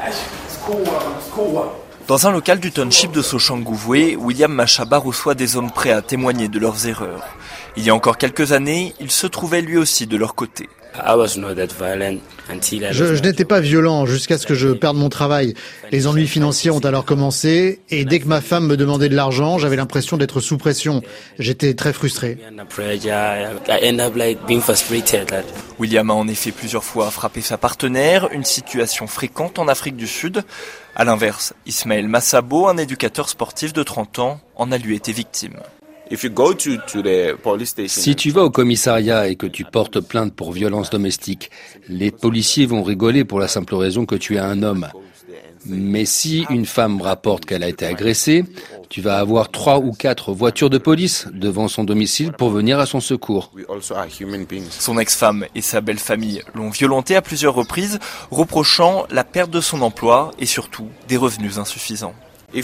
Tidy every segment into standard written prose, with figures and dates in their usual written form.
Dans un local du township de Soshanguve, William Machaba reçoit des hommes prêts à témoigner de leurs erreurs. Il y a encore quelques années, il se trouvait lui aussi de leur côté. Je n'étais pas violent jusqu'à ce que je perde mon travail. Les ennuis financiers ont alors commencé et dès que ma femme me demandait de l'argent, j'avais l'impression d'être sous pression. J'étais très frustré. William a en effet plusieurs fois frappé sa partenaire, une situation fréquente en Afrique du Sud. À l'inverse, Ismaël Massabo, un éducateur sportif de 30 ans, en a lui été victime. Si tu vas au commissariat et que tu portes plainte pour violence domestique, les policiers vont rigoler pour la simple raison que tu es un homme. Mais si une femme rapporte qu'elle a été agressée, tu vas avoir 3 ou 4 voitures de police devant son domicile pour venir à son secours. Son ex-femme et sa belle-famille l'ont violenté à plusieurs reprises, reprochant la perte de son emploi et surtout des revenus insuffisants.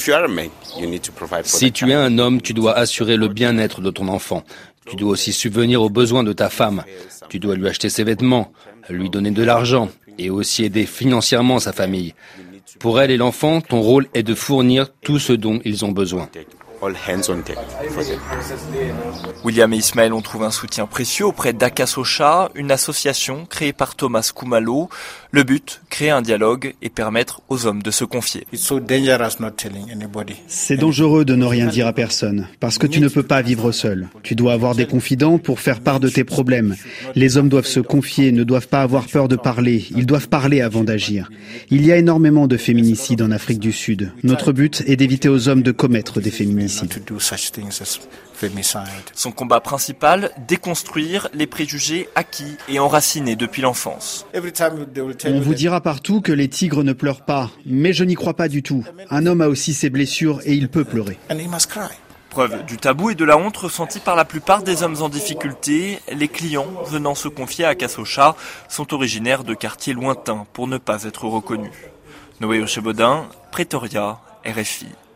Si tu es un homme, tu dois assurer le bien-être de ton enfant. Tu dois aussi subvenir aux besoins de ta femme. Tu dois lui acheter ses vêtements, lui donner de l'argent et aussi aider financièrement sa famille. Pour elle et l'enfant, ton rôle est de fournir tout ce dont ils ont besoin. William et Ismaël ont trouvé un soutien précieux auprès d'Akasosha, une association créée par Thomas Kumalo. Le but, créer un dialogue et permettre aux hommes de se confier. C'est dangereux de ne rien dire à personne, parce que tu ne peux pas vivre seul. Tu dois avoir des confidents pour faire part de tes problèmes. Les hommes doivent se confier, ne doivent pas avoir peur de parler. Ils doivent parler avant d'agir. Il y a énormément de féminicides en Afrique du Sud. Notre but est d'éviter aux hommes de commettre des féminicides. Son combat principal, déconstruire les préjugés acquis et enracinés depuis l'enfance. On vous dira partout que les tigres ne pleurent pas, mais je n'y crois pas du tout. Un homme a aussi ses blessures et il peut pleurer. Preuve du tabou et de la honte ressentis par la plupart des hommes en difficulté, les clients venant se confier à Akasosha sont originaires de quartiers lointains pour ne pas être reconnus. Noé Ochebodin, Pretoria, RFI.